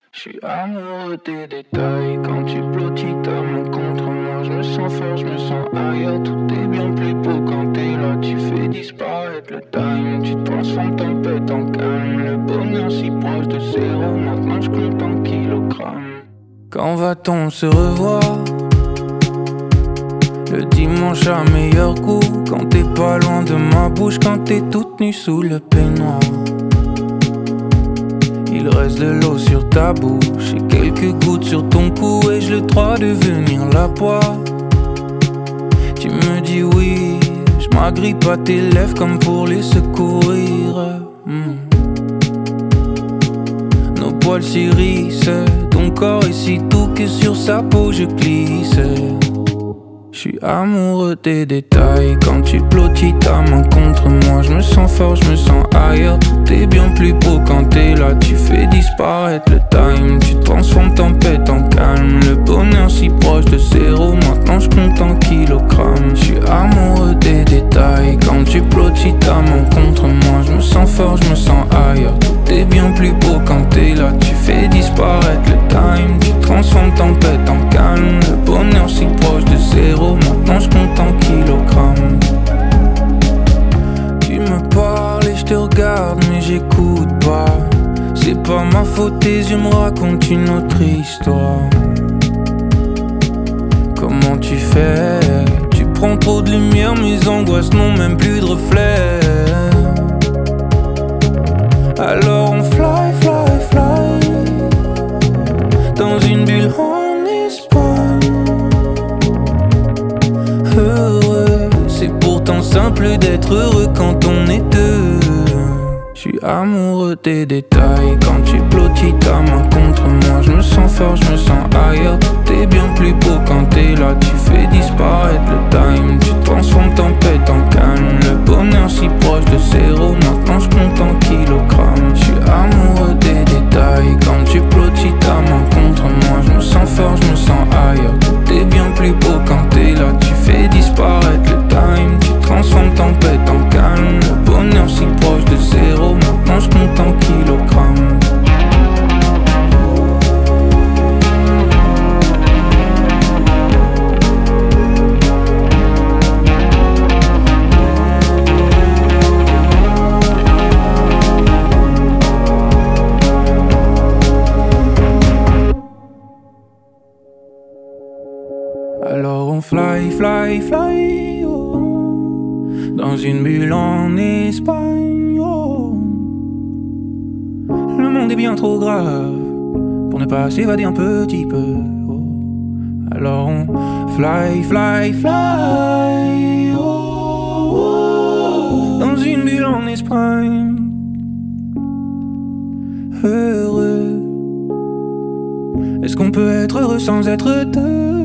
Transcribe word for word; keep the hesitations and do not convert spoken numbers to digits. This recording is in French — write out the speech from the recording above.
Je suis amoureux des détails. Quand tu blottis ta main contre moi, je me sens fort, je me sens ailleurs. Tout est bien plus beau quand t'es là. Tu fais disparaître le time. Tu transformes tempête en calme. Le bonheur si proche de zéro. Maintenant je compte en kilogrammes. Quand va-t-on se revoir? Le dimanche à meilleur coup. Quand t'es pas loin de ma bouche. Quand t'es toute nue sous le peignoir. Il reste de l'eau sur ta bouche et quelques gouttes sur ton cou. Ai-je le droit de venir la boire? Tu me dis oui, je m'agrippe à tes lèvres comme pour les secourir. hmm. Nos poils s'irrissent, ton corps est si doux que sur sa peau je glisse. Je suis amoureux des détails. Quand tu blottis ta main contre moi, je me sens fort, je me sens ailleurs. Tout est bien plus beau quand t'es là. Tu fais disparaître le time. Tu transformes tempête en calme. Le bonheur si proche de zéro. Maintenant je compte en kilogrammes. Je suis amoureux des détails. Quand tu blottis ta main contre moi, je me sens fort, je me sens ailleurs. Tout est bien plus beau quand t'es là. Tu fais disparaître le time. Tu transformes tempête en calme. Le bonheur si proche de zéro. Maintenant je compte en kilogrammes. Tu me parles et je te regarde mais j'écoute pas. C'est pas ma faute, tes yeux me racontent une autre histoire. Comment tu fais? Tu prends trop de lumière, mes angoisses n'ont même plus de reflet. Alors on fly, fly, fly dans une bulle en Espagne. Heureux, c'est pourtant simple d'être heureux quand on est deux. Je suis amoureux des détails. Quand tu blottis ta main contre moi, je me sens fort, je me sens ailleurs. Tout est bien plus beau quand t'es là. Tu fais disparaître le time. Tu transformes tempête en calme. Le bonheur si proche de zéro. Maintenant je compte en kilogrammes. Je suis amoureux des détails. Quand tu blottis ta main contre moi, je me sens fort, je me sens ailleurs. Tout est bien plus beau quand t'es là. Tu fais disparaître le time. Tu transformes tempête en calme. Le bonheur si proche de zéro. Maintenant je compte en kilogrammes. Alors on fly, fly, fly oh, dans une bulle en Espagne oh. Le monde est bien trop grave pour ne pas s'évader un petit peu oh. Alors on fly, fly, fly oh, oh, dans une bulle en Espagne. Heureux. Est-ce qu'on peut être heureux sans être deux?